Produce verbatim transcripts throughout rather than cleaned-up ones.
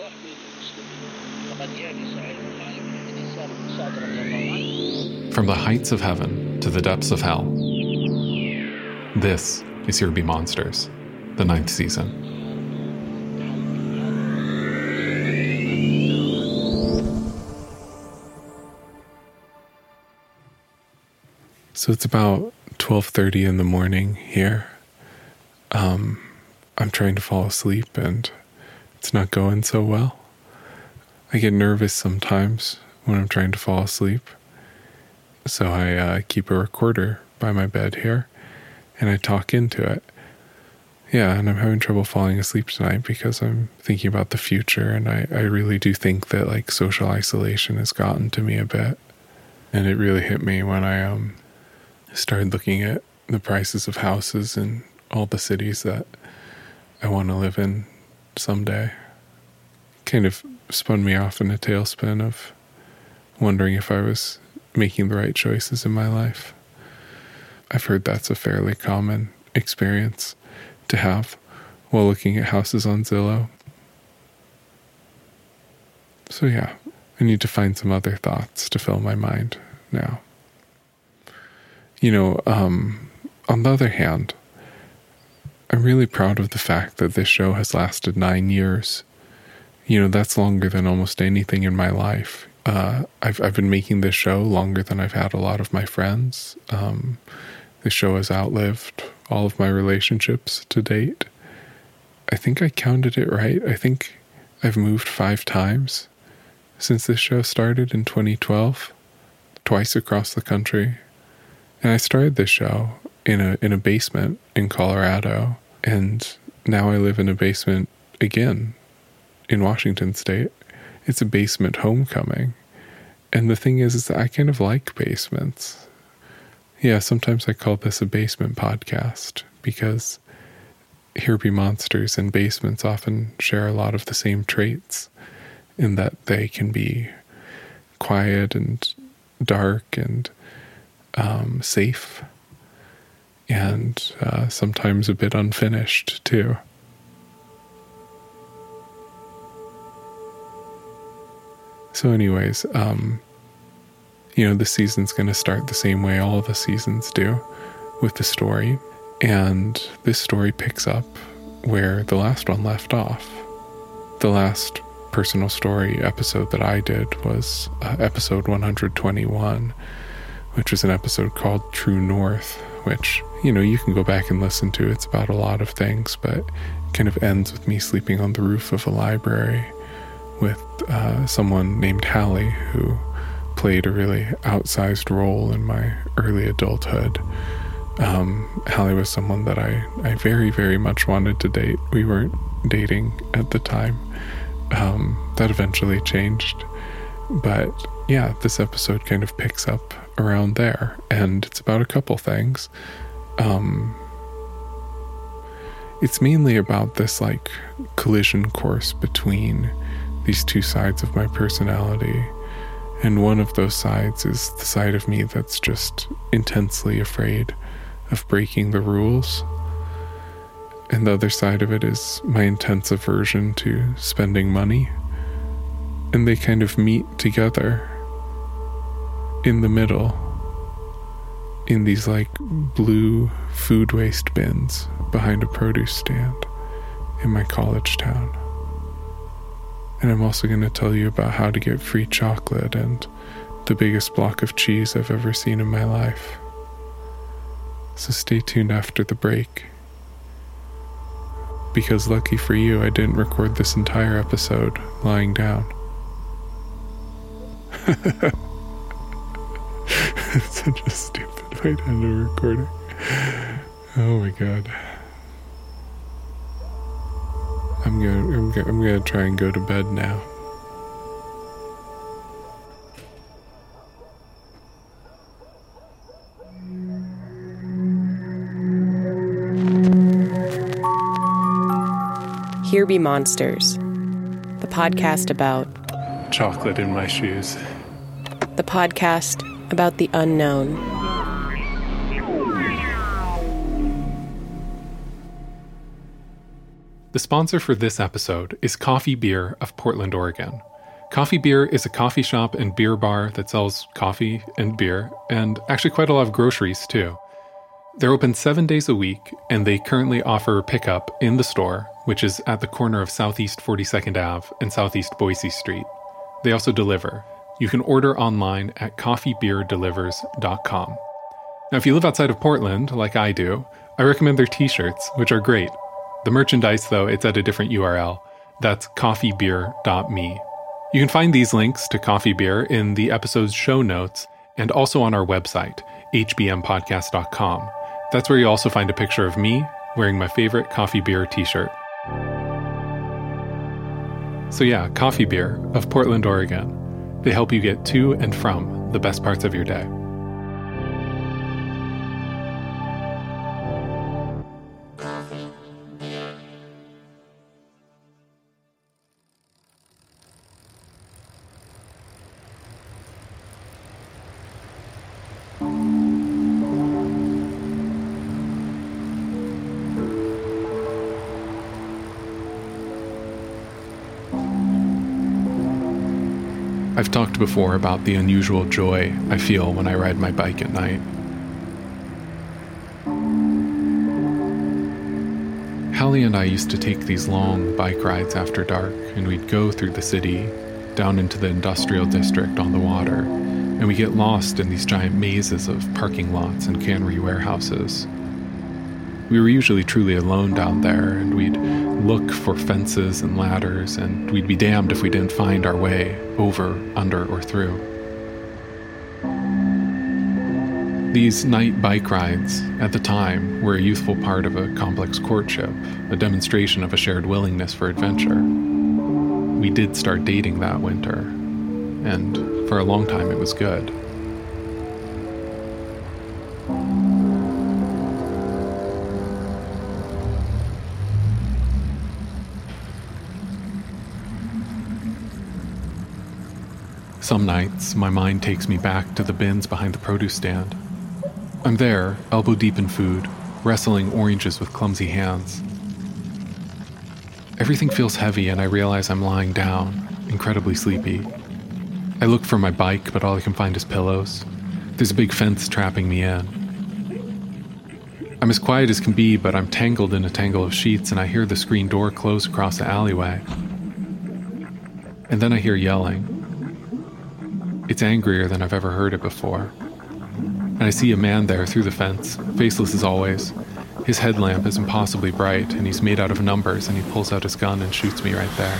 From the heights of heaven to the depths of hell, this is Here Be Monsters, the ninth season. So it's about twelve thirty in the morning here. Um, I'm trying to fall asleep and it's not going so well. I get nervous sometimes when I'm trying to fall asleep. So I uh, keep a recorder by my bed here and I talk into it. Yeah, and I'm having trouble falling asleep tonight because I'm thinking about the future, and I, I really do think that like social isolation has gotten to me a bit. And it really hit me when I um started looking at the prices of houses in all the cities that I want to live in someday. Kind of spun me off in a tailspin of wondering if I was making the right choices in my life. I've heard that's a fairly common experience to have while looking at houses on Zillow. So yeah, I need to find some other thoughts to fill my mind now. You know, um, on the other hand, I'm really proud of the fact that this show has lasted nine years. You know, that's longer than almost anything in my life. Uh, I've I've been making this show longer than I've had a lot of my friends. Um, the show has outlived all of my relationships to date. I think I counted it right. I think I've moved five times since this show started in twenty twelve, twice across the country. And I started this show in a in a basement in Colorado, and now I live in a basement again in Washington State. It's a basement homecoming. And the thing is, is that I kind of like basements. Yeah, sometimes I call this a basement podcast because Here Be Monsters and basements often share a lot of the same traits in that they can be quiet and dark and um, safe and uh, sometimes a bit unfinished too. So anyways, um, you know, the season's going to start the same way all of the seasons do, with the story. And this story picks up where the last one left off. The last personal story episode that I did was uh, episode one hundred twenty-one, which was an episode called True North, which, you know, you can go back and listen to. It's about a lot of things, but it kind of ends with me sleeping on the roof of a library with uh, someone named Hallie, who played a really outsized role in my early adulthood. Um, Hallie was someone that I, I very, very much wanted to date. We weren't dating at the time. Um, that eventually changed. But yeah, this episode kind of picks up around there, and it's about a couple things. Um, it's mainly about this like collision course between these two sides of my personality. And one of those sides is the side of me that's just intensely afraid of breaking the rules. And the other side of it is my intense aversion to spending money. And they kind of meet together in the middle, in these like blue food waste bins behind a produce stand in my college town. And I'm also going to tell you about how to get free chocolate and the biggest block of cheese I've ever seen in my life. So stay tuned after the break. Because lucky for you, I didn't record this entire episode lying down. It's such a stupid way to end a recording. Oh my god. I'm gonna, I'm gonna, I'm gonna try and go to bed now. Here Be Monsters, the podcast about chocolate in my shoes. The podcast about the unknown. The sponsor for this episode is Coffee Beer of Portland, Oregon. Coffee Beer is a coffee shop and beer bar that sells coffee and beer, and actually quite a lot of groceries too. They're open seven days a week, and they currently offer pickup in the store, which is at the corner of Southeast forty-second Avenue and Southeast Boise Street. They also deliver. You can order online at coffee beer delivers dot com. Now, if you live outside of Portland, like I do, I recommend their t-shirts, which are great. The merchandise, though, it's at a different U R L. That's coffee beer dot me. You can find these links to Coffee Beer in the episode's show notes and also on our website, h b m podcast dot com. That's where you also find a picture of me wearing my favorite Coffee Beer t-shirt. So yeah, Coffee Beer of Portland, Oregon. They help you get to and from the best parts of your day. I've talked before about the unusual joy I feel when I ride my bike at night. Hallie and I used to take these long bike rides after dark, and we'd go through the city, down into the industrial district on the water, and we get lost in these giant mazes of parking lots and cannery warehouses. We were usually truly alone down there, and we'd look for fences and ladders, and we'd be damned if we didn't find our way over, under, or through. These night bike rides, at the time, were a youthful part of a complex courtship, a demonstration of a shared willingness for adventure. We did start dating that winter, and for a long time it was good. Some nights, my mind takes me back to the bins behind the produce stand. I'm there, elbow deep in food, wrestling oranges with clumsy hands. Everything feels heavy and I realize I'm lying down, incredibly sleepy. I look for my bike, but all I can find is pillows. There's a big fence trapping me in. I'm as quiet as can be, but I'm tangled in a tangle of sheets and I hear the screen door close across the alleyway. And then I hear yelling. It's angrier than I've ever heard it before. And I see a man there through the fence, faceless as always. His headlamp is impossibly bright, and he's made out of numbers, and he pulls out his gun and shoots me right there.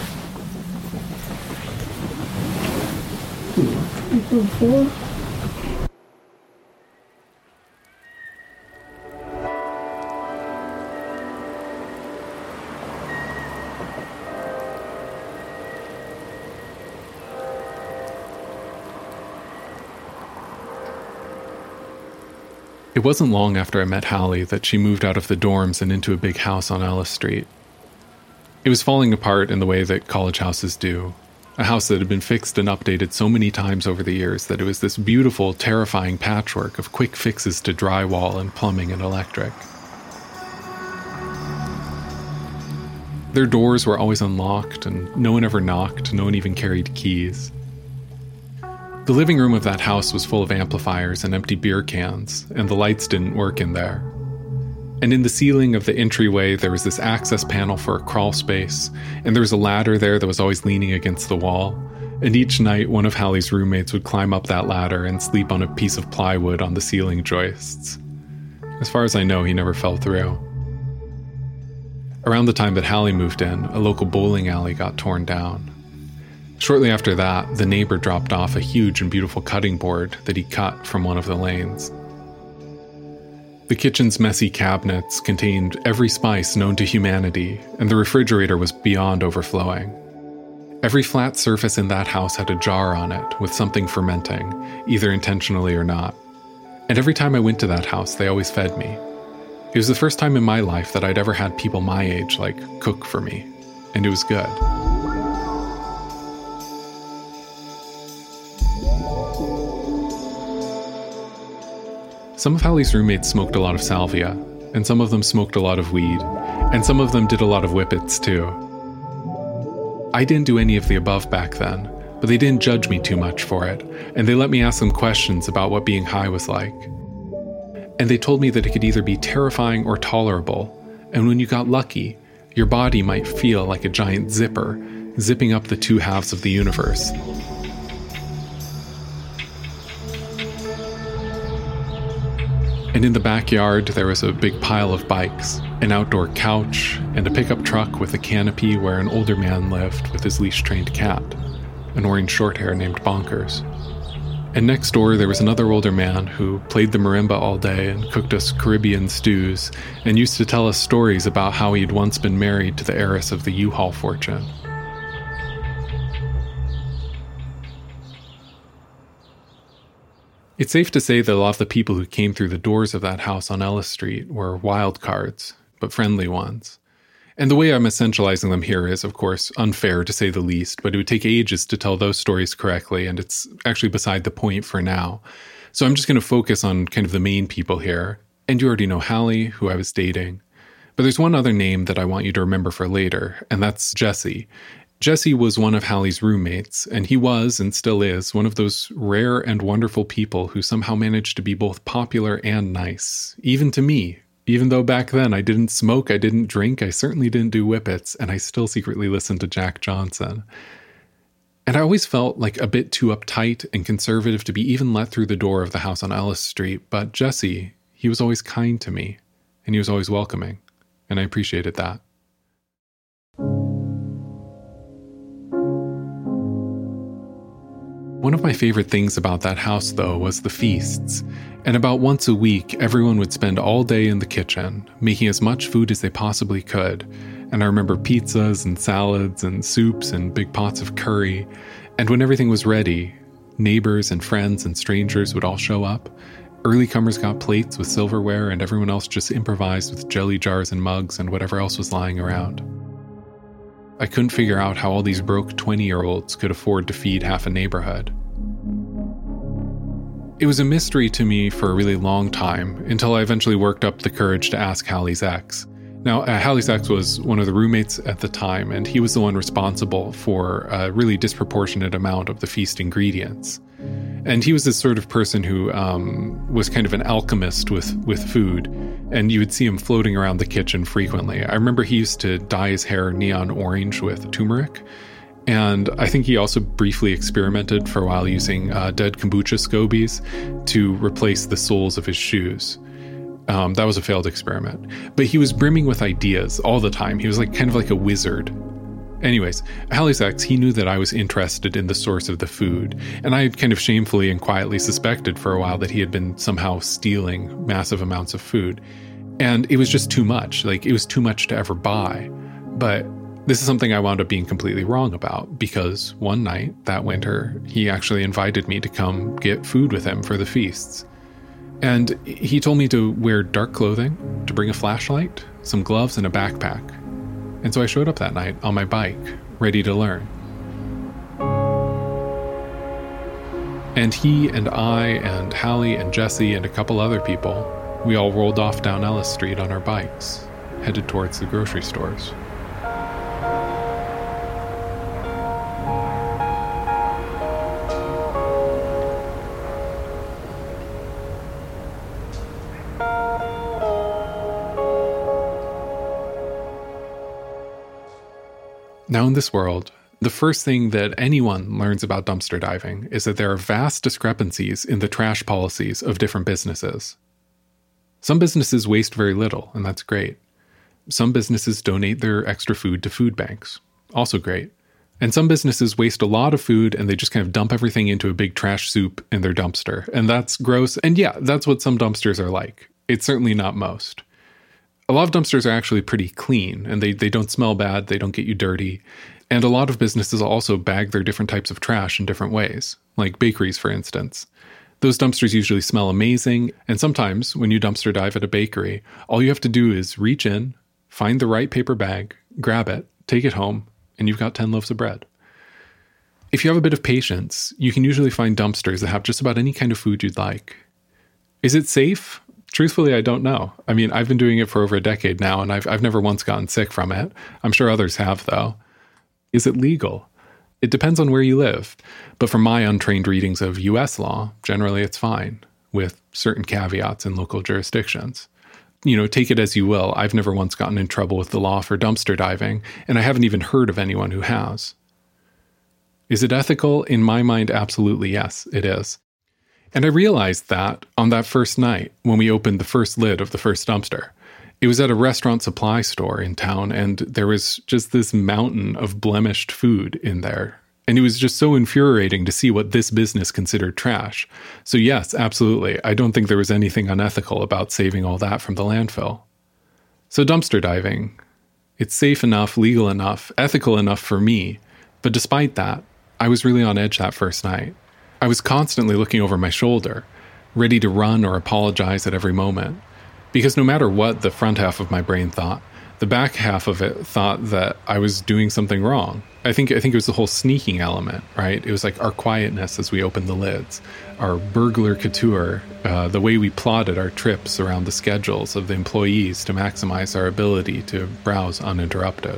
It wasn't long after I met Hallie that she moved out of the dorms and into a big house on Ellis Street. It was falling apart in the way that college houses do. A house that had been fixed and updated so many times over the years that it was this beautiful, terrifying patchwork of quick fixes to drywall and plumbing and electric. Their doors were always unlocked, and no one ever knocked, no one even carried keys. The living room of that house was full of amplifiers and empty beer cans, and the lights didn't work in there. And in the ceiling of the entryway, there was this access panel for a crawl space, and there was a ladder there that was always leaning against the wall. And each night, one of Hallie's roommates would climb up that ladder and sleep on a piece of plywood on the ceiling joists. As far as I know, he never fell through. Around the time that Hallie moved in, a local bowling alley got torn down. Shortly after that, the neighbor dropped off a huge and beautiful cutting board that he cut from one of the lanes. The kitchen's messy cabinets contained every spice known to humanity, and the refrigerator was beyond overflowing. Every flat surface in that house had a jar on it with something fermenting, either intentionally or not. And every time I went to that house, they always fed me. It was the first time in my life that I'd ever had people my age, like, cook for me. And it was good. Some of Hallie's roommates smoked a lot of salvia, and some of them smoked a lot of weed, And some of them did a lot of whippets too. I didn't do any of the above back then, but they didn't judge me too much for it, and they let me ask them questions about what being high was like. And they told me that it could either be terrifying or tolerable, and when you got lucky, your body might feel like a giant zipper, zipping up the two halves of the universe. And in the backyard, there was a big pile of bikes, an outdoor couch, and a pickup truck with a canopy where an older man lived with his leash-trained cat, an orange shorthair named Bonkers. And next door, there was another older man who played the marimba all day and cooked us Caribbean stews, and used to tell us stories about how he'd once been married to the heiress of the U-Haul fortune. It's safe to say that a lot of the people who came through the doors of that house on Ellis Street were wild cards, but friendly ones. And the way I'm essentializing them here is, of course, unfair to say the least, but it would take ages to tell those stories correctly, and it's actually beside the point for now. So I'm just going to focus on kind of the main people here. And you already know Hallie, who I was dating. But there's one other name that I want you to remember for later, and that's Jesse. Jesse was one of Hallie's roommates, and he was, and still is, one of those rare and wonderful people who somehow managed to be both popular and nice, even to me. Even though back then I didn't smoke, I didn't drink, I certainly didn't do whippets, and I still secretly listened to Jack Johnson. And I always felt like a bit too uptight and conservative to be even let through the door of the house on Ellis Street, but Jesse, he was always kind to me, and he was always welcoming, and I appreciated that. One of my favorite things about that house, though, was the feasts. And about once a week, everyone would spend all day in the kitchen, making as much food as they possibly could. And I remember pizzas and salads and soups and big pots of curry. And when everything was ready, neighbors and friends and strangers would all show up. Early comers got plates with silverware, and everyone else just improvised with jelly jars and mugs and whatever else was lying around. I couldn't figure out how all these broke twenty-year-olds could afford to feed half a neighborhood. It was a mystery to me for a really long time, until I eventually worked up the courage to ask Hallie's ex. Now, uh, Hallie's ex was one of the roommates at the time, and he was the one responsible for a really disproportionate amount of the feast ingredients. And he was this sort of person who um, was kind of an alchemist with, with food, and you would see him floating around the kitchen frequently. I remember he used to dye his hair neon orange with turmeric, and I think he also briefly experimented for a while using uh, dead kombucha scobies to replace the soles of his shoes. Um, that was a failed experiment. But he was brimming with ideas all the time. He was like kind of like a wizard. Anyways, Hallie's ex, he knew that I was interested in the source of the food, and I had kind of shamefully and quietly suspected for a while that he had been somehow stealing massive amounts of food. And it was just too much. Like, it was too much to ever buy. But this is something I wound up being completely wrong about, because one night that winter, he actually invited me to come get food with him for the feasts. And he told me to wear dark clothing, to bring a flashlight, some gloves, and a backpack. And so I showed up that night on my bike, ready to learn. And he and I and Hallie and Jesse and a couple other people, we all rolled off down Ellis Street on our bikes, headed towards the grocery stores. Now in this world, the first thing that anyone learns about dumpster diving is that there are vast discrepancies in the trash policies of different businesses. Some businesses waste very little, and that's great. Some businesses donate their extra food to food banks, also great. And some businesses waste a lot of food and they just kind of dump everything into a big trash soup in their dumpster, and that's gross. And yeah, that's what some dumpsters are like. It's certainly not most. A lot of dumpsters are actually pretty clean, and they, they don't smell bad, they don't get you dirty. And a lot of businesses also bag their different types of trash in different ways, like bakeries, for instance. Those dumpsters usually smell amazing, and sometimes when you dumpster dive at a bakery, all you have to do is reach in, find the right paper bag, grab it, take it home, and you've got ten loaves of bread. If you have a bit of patience, you can usually find dumpsters that have just about any kind of food you'd like. Is it safe? Truthfully, I don't know. I mean, I've been doing it for over a decade now, and I've I've never once gotten sick from it. I'm sure others have, though. Is it legal? It depends on where you live. But from my untrained readings of U S law, generally it's fine, with certain caveats in local jurisdictions. You know, take it as you will. I've never once gotten in trouble with the law for dumpster diving, and I haven't even heard of anyone who has. Is it ethical? In my mind, absolutely yes, it is. And I realized that on that first night when we opened the first lid of the first dumpster. It was at a restaurant supply store in town, and there was just this mountain of blemished food in there. And it was just so infuriating to see what this business considered trash. So yes, absolutely, I don't think there was anything unethical about saving all that from the landfill. So dumpster diving, it's safe enough, legal enough, ethical enough for me. But despite that, I was really on edge that first night. I was constantly looking over my shoulder, ready to run or apologize at every moment. Because no matter what the front half of my brain thought, the back half of it thought that I was doing something wrong. I think I think it was the whole sneaking element, right? It was like our quietness as we opened the lids, our burglar couture, uh, the way we plotted our trips around the schedules of the employees to maximize our ability to browse uninterrupted.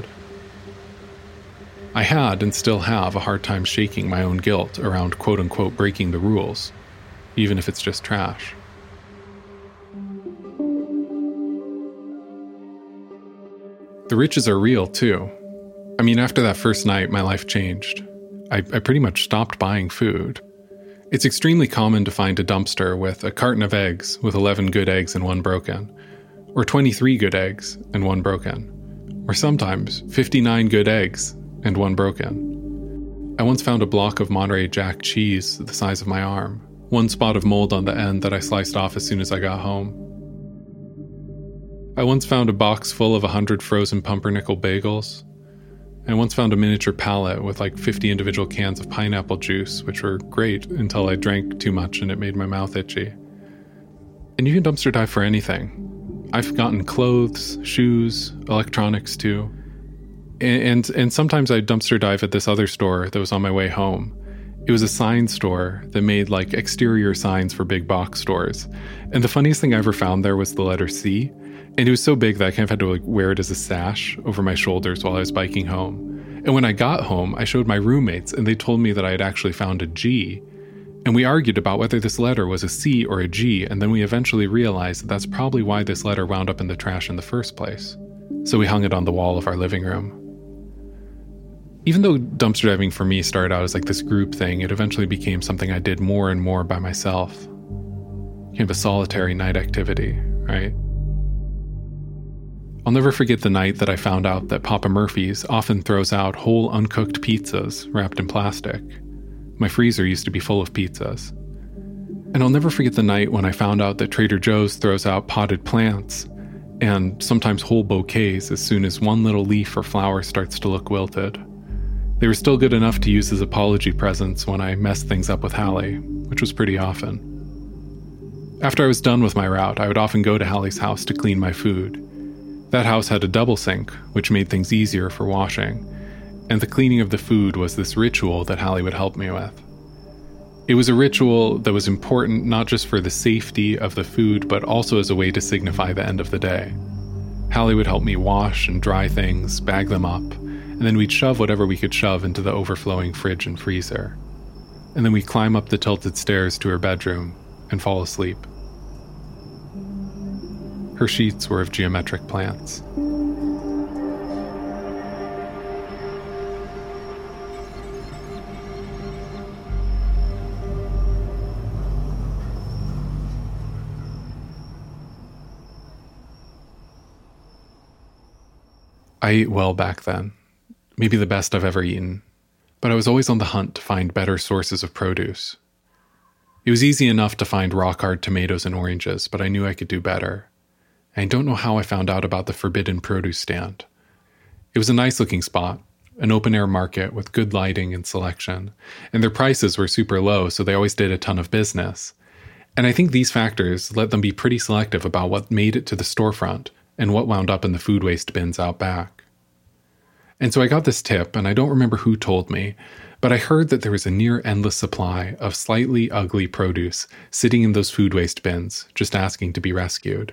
I had and still have a hard time shaking my own guilt around quote-unquote breaking the rules, even if it's just trash. The riches are real, too. I mean, after that first night, my life changed. I, I pretty much stopped buying food. It's extremely common to find a dumpster with a carton of eggs with eleven good eggs and one broken, or twenty-three good eggs and one broken, or sometimes fifty-nine good eggs and one broken. I once found a block of Monterey Jack cheese the size of my arm, one spot of mold on the end that I sliced off as soon as I got home. I once found a box full of one hundred frozen pumpernickel bagels. I once found a miniature pallet with like fifty individual cans of pineapple juice, which were great until I drank too much and it made my mouth itchy. And you can dumpster dive for anything. I've gotten clothes, shoes, electronics too. And, and, and sometimes I dumpster dive at this other store that was on my way home. It was a sign store that made like exterior signs for big box stores. And the funniest thing I ever found there was the letter C. And it was so big that I kind of had to like wear it as a sash over my shoulders while I was biking home. And when I got home, I showed my roommates and they told me that I had actually found a G. And we argued about whether this letter was a C or a G, and then we eventually realized that that's probably why this letter wound up in the trash in the first place. So we hung it on the wall of our living room. Even though dumpster diving for me started out as like this group thing, it eventually became something I did more and more by myself. Kind of a solitary night activity, right? I'll never forget the night that I found out that Papa Murphy's often throws out whole uncooked pizzas wrapped in plastic. My freezer used to be full of pizzas. And I'll never forget the night when I found out that Trader Joe's throws out potted plants, and sometimes whole bouquets as soon as one little leaf or flower starts to look wilted. They were still good enough to use as apology presents when I messed things up with Hallie, which was pretty often. After I was done with my route, I would often go to Hallie's house to clean my food. That house had a double sink, which made things easier for washing, and the cleaning of the food was this ritual that Hallie would help me with. It was a ritual that was important not just for the safety of the food, but also as a way to signify the end of the day. Hallie would help me wash and dry things, bag them up, and then we'd shove whatever we could shove into the overflowing fridge and freezer. And then we'd climb up the tilted stairs to her bedroom and fall asleep. Her sheets were of geometric plants. I ate well back then, maybe the best I've ever eaten, but I was always on the hunt to find better sources of produce. It was easy enough to find rock-hard tomatoes and oranges, but I knew I could do better. I don't know how I found out about the Forbidden Produce Stand. It was a nice-looking spot, an open-air market with good lighting and selection, and their prices were super low, so they always did a ton of business. And I think these factors let them be pretty selective about what made it to the storefront and what wound up in the food waste bins out back. And so I got this tip, and I don't remember who told me, But I heard that there was a near-endless supply of slightly ugly produce sitting in those food waste bins, just asking to be rescued.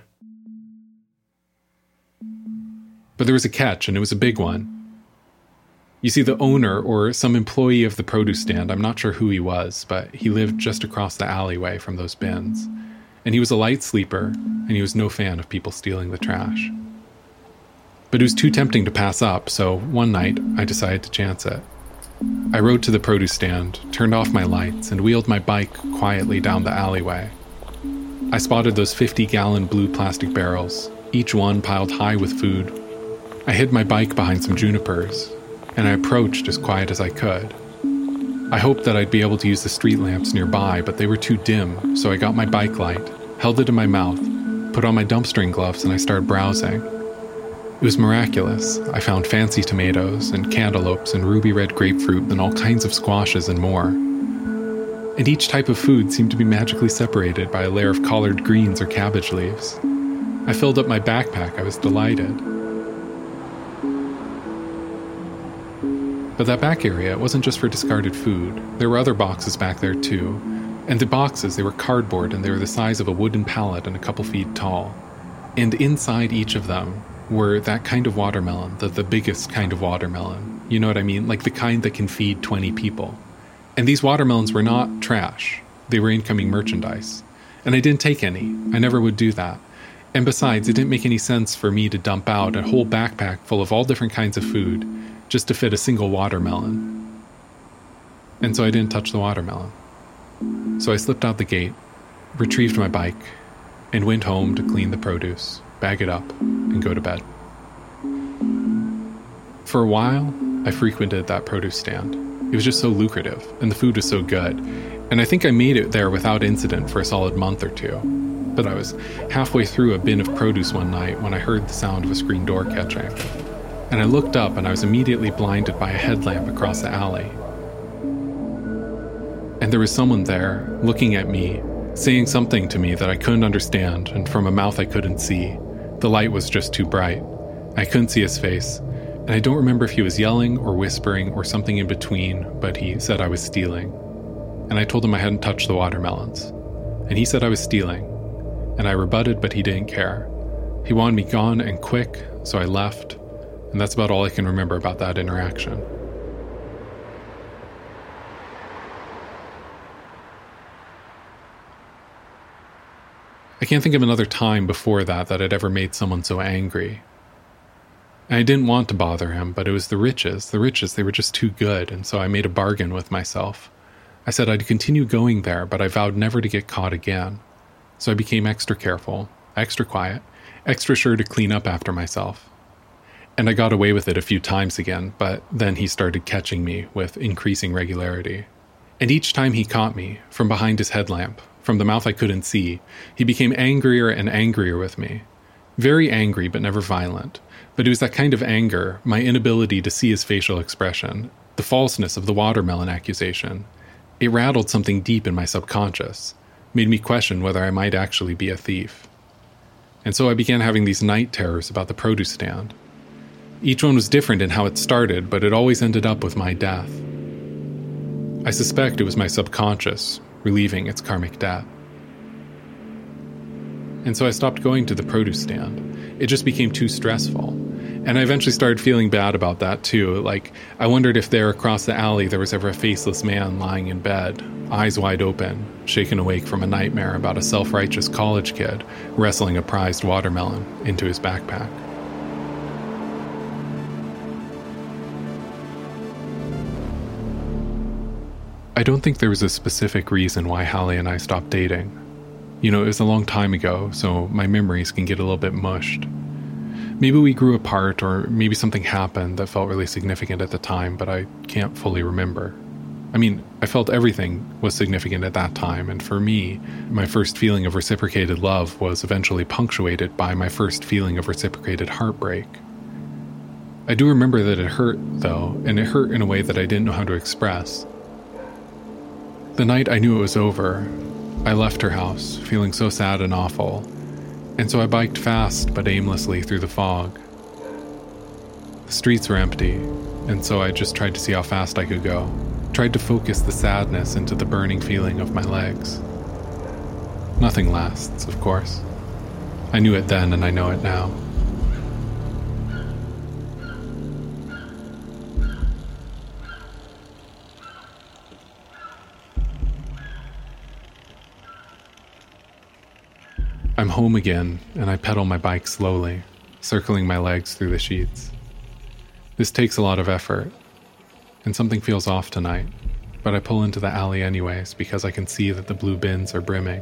But there was a catch, and it was a big one. You see, the owner, or some employee of the produce stand, I'm not sure who he was, but he lived just across the alleyway from those bins. And he was a light sleeper, and he was no fan of people stealing the trash. But it was too tempting to pass up, so one night I decided to chance it. I rode to the produce stand, turned off my lights, and wheeled my bike quietly down the alleyway. I spotted those fifty-gallon blue plastic barrels, each one piled high with food. I hid my bike behind some junipers, and I approached as quiet as I could. I hoped that I'd be able to use the street lamps nearby, but they were too dim, so I got my bike light, held it in my mouth, put on my dumpstering gloves, and I started browsing. It was miraculous. I found fancy tomatoes and cantaloupes and ruby red grapefruit and all kinds of squashes and more. And each type of food seemed to be magically separated by a layer of collard greens or cabbage leaves. I filled up my backpack. I was delighted. But that back area, it wasn't just for discarded food. There were other boxes back there too. And the boxes, they were cardboard and they were the size of a wooden pallet and a couple feet tall. And inside each of them were that kind of watermelon, the, the biggest kind of watermelon. You know what I mean? Like the kind that can feed twenty people. And these watermelons were not trash. They were incoming merchandise. And I didn't take any. I never would do that. And besides, it didn't make any sense for me to dump out a whole backpack full of all different kinds of food just to fit a single watermelon. And so I didn't touch the watermelon. So I slipped out the gate, retrieved my bike, and went home to clean the produce, bag it up, and go to bed. For a while, I frequented that produce stand. It was just so lucrative, and the food was so good. And I think I made it there without incident for a solid month or two. But I was halfway through a bin of produce one night when I heard the sound of a screen door catching. And I looked up and I was immediately blinded by a headlamp across the alley. And there was someone there, looking at me, saying something to me that I couldn't understand, and from a mouth I couldn't see. The light was just too bright. I couldn't see his face, and I don't remember if he was yelling or whispering or something in between, but he said I was stealing. And I told him I hadn't touched the watermelons. And he said I was stealing. And I rebutted, but he didn't care. He wanted me gone and quick, so I left, and that's about all I can remember about that interaction. I can't think of another time before that that I'd ever made someone so angry. And I didn't want to bother him, but it was the riches. The riches, they were just too good, and so I made a bargain with myself. I said I'd continue going there, but I vowed never to get caught again. So I became extra careful, extra quiet, extra sure to clean up after myself. And I got away with it a few times again, but then he started catching me with increasing regularity. And each time he caught me, from behind his headlamp, from the mouth I couldn't see, he became angrier and angrier with me. Very angry, but never violent. But it was that kind of anger, my inability to see his facial expression, the falseness of the watermelon accusation. It rattled something deep in my subconscious, made me question whether I might actually be a thief. And so I began having these night terrors about the produce stand. Each one was different in how it started, but it always ended up with my death. I suspect it was my subconscious relieving its karmic debt. And so I stopped going to the produce stand. It just became too stressful. And I eventually started feeling bad about that too. Like, I wondered if there across the alley there was ever a faceless man lying in bed, eyes wide open, shaken awake from a nightmare about a self-righteous college kid wrestling a prized watermelon into his backpack. I don't think there was a specific reason why Hallie and I stopped dating. You know, it was a long time ago, so my memories can get a little bit mushed. Maybe we grew apart, or maybe something happened that felt really significant at the time, but I can't fully remember. I mean, I felt everything was significant at that time, and for me, my first feeling of reciprocated love was eventually punctuated by my first feeling of reciprocated heartbreak. I do remember that it hurt, though, and it hurt in a way that I didn't know how to express. The night I knew it was over, I left her house, feeling so sad and awful, and so I biked fast but aimlessly through the fog. The streets were empty, and so I just tried to see how fast I could go, tried to focus the sadness into the burning feeling of my legs. Nothing lasts, of course. I knew it then and I know it now. I'm home again, and I pedal my bike slowly, circling my legs through the sheets. This takes a lot of effort, and something feels off tonight, but I pull into the alley anyways because I can see that the blue bins are brimming.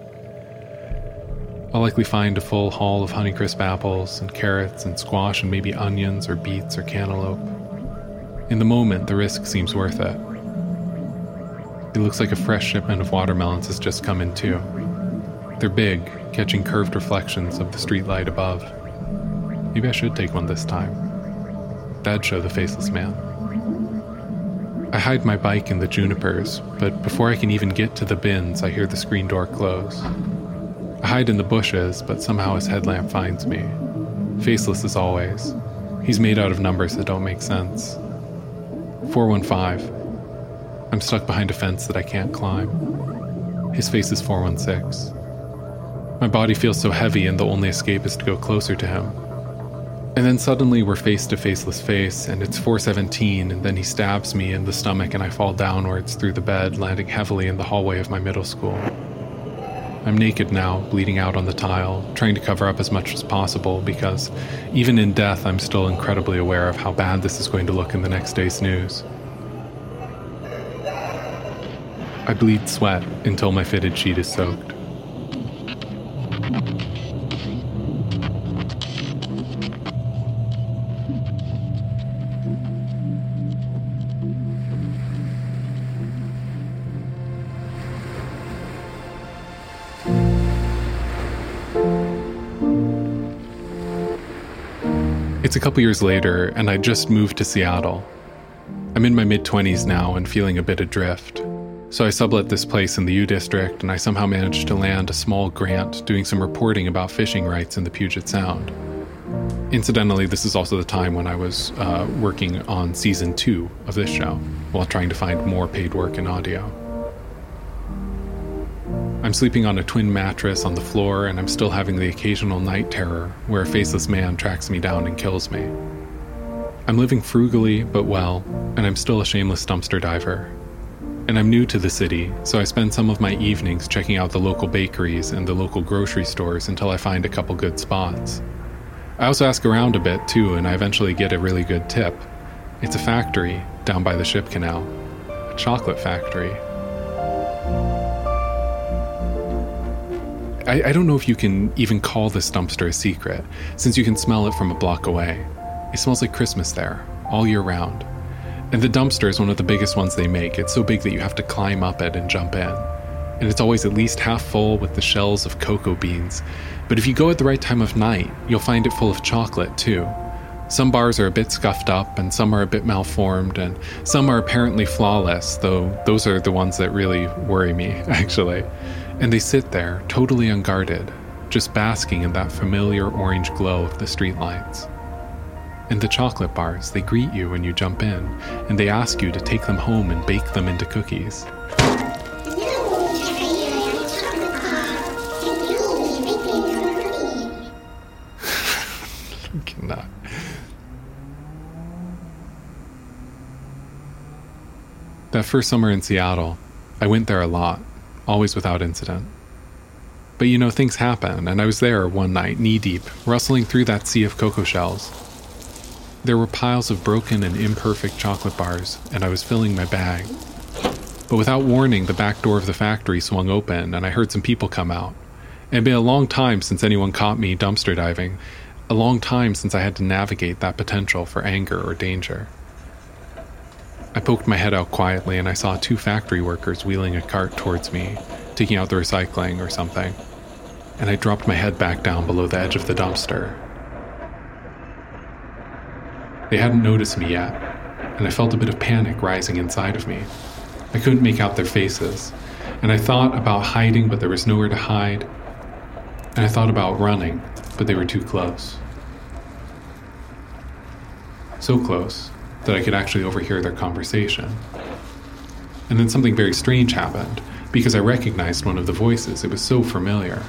I'll likely find a full haul of Honeycrisp apples and carrots and squash and maybe onions or beets or cantaloupe. In the moment, the risk seems worth it. It looks like a fresh shipment of watermelons has just come in too. They're big, catching curved reflections of the streetlight above. Maybe I should take one this time. That'd show the faceless man. I hide my bike in the junipers, but before I can even get to the bins, I hear the screen door close. I hide in the bushes, but somehow his headlamp finds me. Faceless as always. He's made out of numbers that don't make sense. four one five. I'm stuck behind a fence that I can't climb. His face is four one six. My body feels so heavy and the only escape is to go closer to him. And then suddenly we're face to faceless face, and it's four seventeen, and then he stabs me in the stomach and I fall downwards through the bed, landing heavily in the hallway of my middle school. I'm naked now, bleeding out on the tile, trying to cover up as much as possible because even in death I'm still incredibly aware of how bad this is going to look in the next day's news. I bleed sweat until my fitted sheet is soaked. It's a couple years later, and I just moved to Seattle. I'm in my mid-twenties now and feeling a bit adrift. So I sublet this place in the U District, and I somehow managed to land a small grant doing some reporting about fishing rights in the Puget Sound. Incidentally, this is also the time when I was uh, working on season two of this show, while trying to find more paid work in audio. I'm sleeping on a twin mattress on the floor, and I'm still having the occasional night terror where a faceless man tracks me down and kills me. I'm living frugally but well, and I'm still a shameless dumpster diver. And I'm new to the city, so I spend some of my evenings checking out the local bakeries and the local grocery stores until I find a couple good spots. I also ask around a bit too, and I eventually get a really good tip. It's a factory down by the ship canal. A chocolate factory. I, I don't know if you can even call this dumpster a secret, since you can smell it from a block away. It smells like Christmas there, all year round. And the dumpster is one of the biggest ones they make. It's so big that you have to climb up it and jump in. And it's always at least half full with the shells of cocoa beans. But if you go at the right time of night, you'll find it full of chocolate too. Some bars are a bit scuffed up, and some are a bit malformed, and some are apparently flawless, though those are the ones that really worry me, actually. And they sit there, totally unguarded, just basking in that familiar orange glow of the streetlights. And the chocolate bars, they greet you when you jump in, and they ask you to take them home and bake them into cookies. I cannot. That first summer in Seattle, I went there a lot, always without incident. But you know, things happen, and I was there one night, knee-deep, rustling through that sea of cocoa shells. There were piles of broken and imperfect chocolate bars, and I was filling my bag. But without warning, the back door of the factory swung open, and I heard some people come out. It had been a long time since anyone caught me dumpster diving, a long time since I had to navigate that potential for anger or danger. I poked my head out quietly, and I saw two factory workers wheeling a cart towards me, taking out the recycling or something. And I dropped my head back down below the edge of the dumpster. They hadn't noticed me yet, and I felt a bit of panic rising inside of me. I couldn't make out their faces, and I thought about hiding, but there was nowhere to hide. And I thought about running, but they were too close. So close that I could actually overhear their conversation. and then something very strange happened, because I recognized one of the voices. It was so familiar.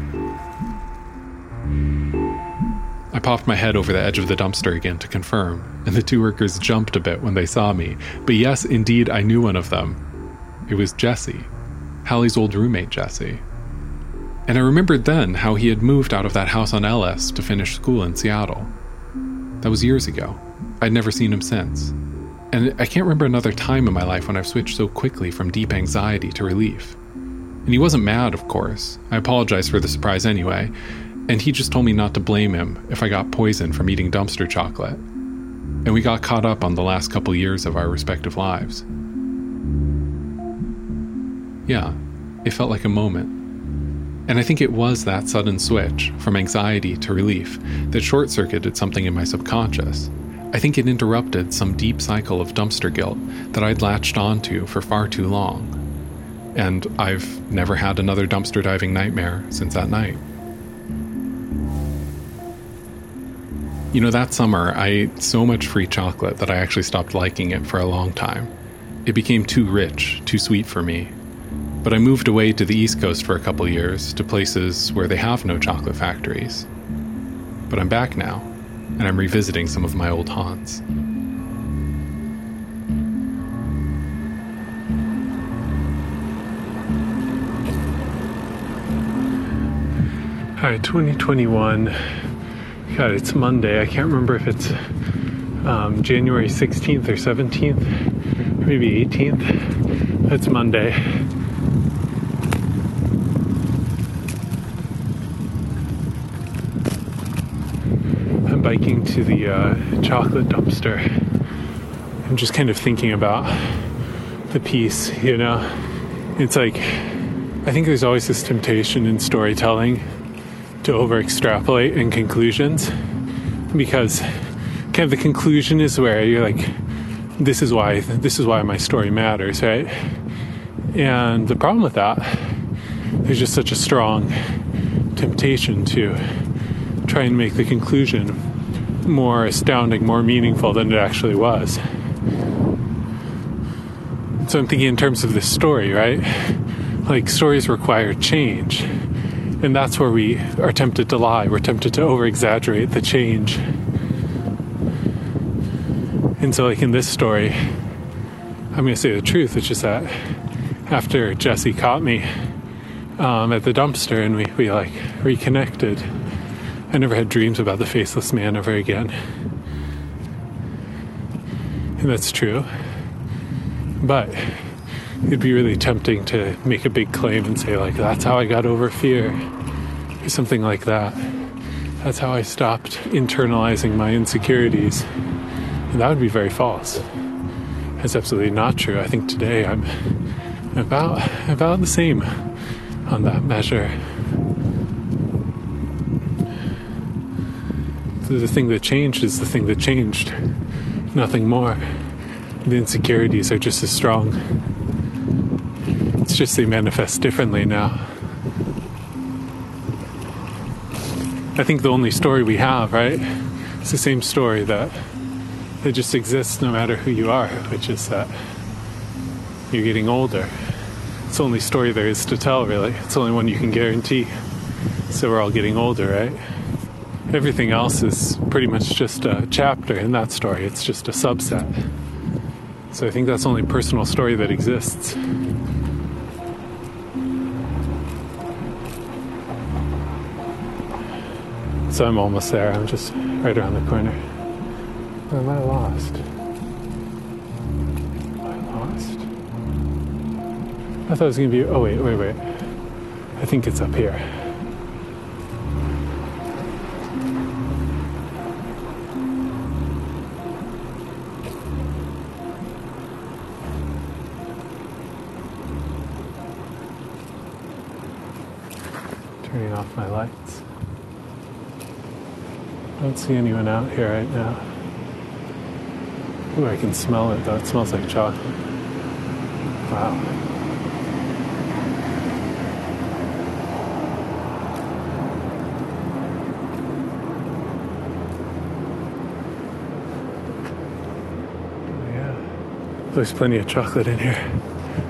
I popped my head over the edge of the dumpster again to confirm, and the two workers jumped a bit when they saw me. But yes, indeed, I knew one of them. It was Jesse, Hallie's old roommate, Jesse. And I remembered then how he had moved out of that house on Ellis to finish school in Seattle. That was years ago. I'd never seen him since. And I can't remember another time in my life when I've switched so quickly from deep anxiety to relief. And he wasn't mad, of course. I apologized for the surprise anyway, and he just told me not to blame him if I got poisoned from eating dumpster chocolate. And we got caught up on the last couple years of our respective lives. Yeah, it felt like a moment. And I think it was that sudden switch from anxiety to relief that short-circuited something in my subconscious. I think it interrupted some deep cycle of dumpster guilt that I'd latched onto for far too long. And I've never had another dumpster diving nightmare since that night. You know, that summer, I ate so much free chocolate that I actually stopped liking it for a long time. It became too rich, too sweet for me. But I moved away to the East Coast for a couple years, to places where they have no chocolate factories. But I'm back now, and I'm revisiting some of my old haunts. Alright, twenty twenty-one. God, it's Monday. I can't remember if it's um, January sixteenth or seventeenth, maybe eighteenth. It's Monday. I'm biking to the uh, chocolate dumpster. I'm just kind of thinking about the piece, you know? It's like, I think there's always this temptation in storytelling to over-extrapolate in conclusions, because kind of the conclusion is where you're like, this is why this is why my story matters, right? And the problem with that, there's just such a strong temptation to try and make the conclusion more astounding, more meaningful than it actually was. So I'm thinking in terms of this story, right? Like, stories require change. And that's where we are tempted to lie. We're tempted to over-exaggerate the change. And so, like, in this story, I'm going to say the truth. It's just that after Jesse caught me um, at the dumpster and we, we, like, reconnected, I never had dreams about the faceless man ever again. And that's true. But it'd be really tempting to make a big claim and say, like, that's how I got over fear, or something like that. That's how I stopped internalizing my insecurities. And that would be very false. That's absolutely not true. I think today I'm about about the same on that measure. The thing that changed is the thing that changed. Nothing more. The insecurities are just as strong. It's just they manifest differently now. I think the only story we have, right? It's the same story that that just exists no matter who you are, which is that you're getting older. It's the only story there is to tell, really. It's the only one you can guarantee. So we're all getting older, right? Everything else is pretty much just a chapter in that story. It's just a subset. So I think that's the only personal story that exists. So I'm almost there. I'm just right around the corner. Or am I lost? Am I lost? I thought it was going to be... Oh, wait, wait, wait. I think it's up here. Turning off my lights. I don't see anyone out here right now. Ooh, I can smell it though. It smells like chocolate. Wow. Oh, yeah. There's plenty of chocolate in here.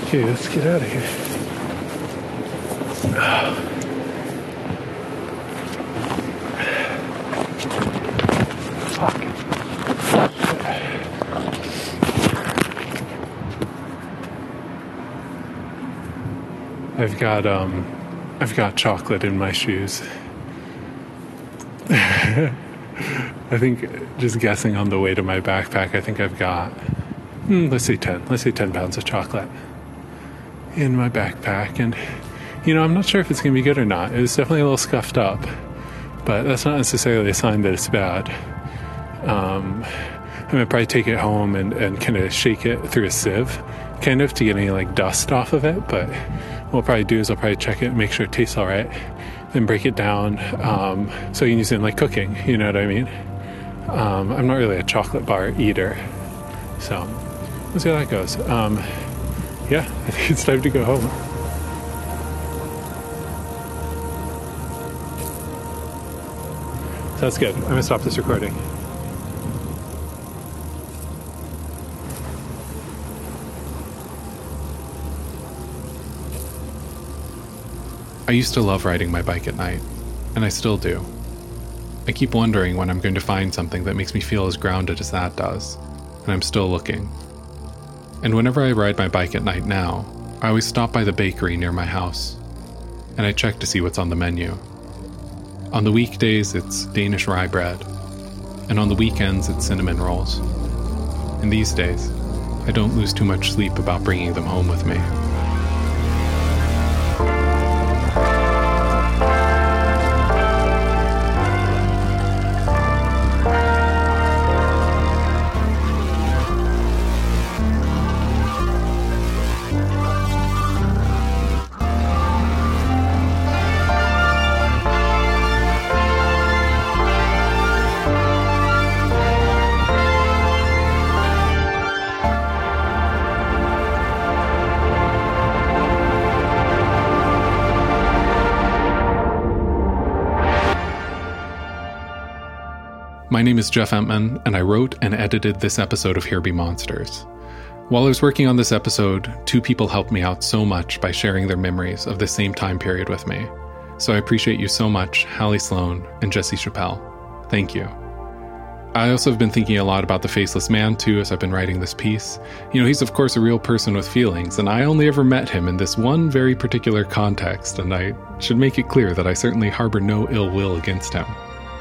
Okay, let's get out of here. Fuck. I've got, um, I've got chocolate in my shoes. I think, just guessing on the weight of my backpack, I think I've got, mm, let's say ten. Let's say ten pounds of chocolate in my backpack. And, you know, I'm not sure if it's going to be good or not. It was definitely a little scuffed up, but that's not necessarily a sign that it's bad. Um, I'm going to probably take it home and, and kind of shake it through a sieve, kind of, to get any, like, dust off of it. But what I'll probably do is I'll probably check it, make sure it tastes all right, then break it down, um, so you can use it in, like, cooking, you know what I mean? Um, I'm not really a chocolate bar eater, so we'll see how that goes. Um, yeah, I think it's time to go home. So that's good. I'm going to stop this recording. I used to love riding my bike at night, and I still do. I keep wondering when I'm going to find something that makes me feel as grounded as that does, and I'm still looking. And whenever I ride my bike at night now, I always stop by the bakery near my house, and I check to see what's on the menu. On the weekdays, it's Danish rye bread, and on the weekends, it's cinnamon rolls. And these days, I don't lose too much sleep about bringing them home with me. My name is Jeff Entman, and I wrote and edited this episode of Here Be Monsters. While I was working on this episode, two people helped me out so much by sharing their memories of the same time period with me. So I appreciate you so much, Hallie Sloan and Jesse Chappelle. Thank you. I also have been thinking a lot about the Faceless Man, too, as I've been writing this piece. You know, he's of course a real person with feelings, and I only ever met him in this one very particular context, and I should make it clear that I certainly harbor no ill will against him.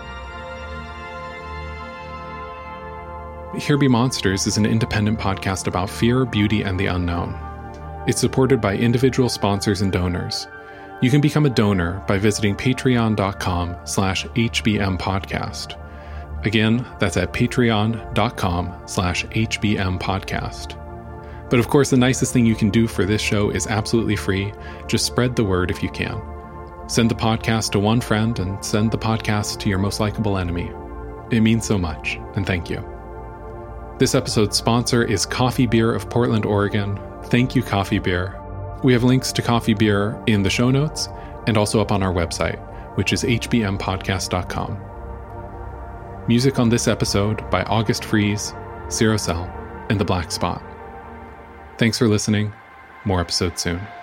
Here Be Monsters is an independent podcast about fear, beauty, and the unknown. It's supported by individual sponsors and donors. You can become a donor by visiting patreon.com slash hbmpodcast. Again, that's at patreon.com slash hbmpodcast. But of course, the nicest thing you can do for this show is absolutely free. Just spread the word if you can. Send the podcast to one friend and send the podcast to your most likable enemy. It means so much, and thank you. This episode's sponsor is Coffee Beer of Portland, Oregon. Thank you, Coffee Beer. We have links to Coffee Beer in the show notes and also up on our website, which is h b m podcast dot com. Music on this episode by August Freeze, Zero Cell, and The Black Spot. Thanks for listening. More episodes soon.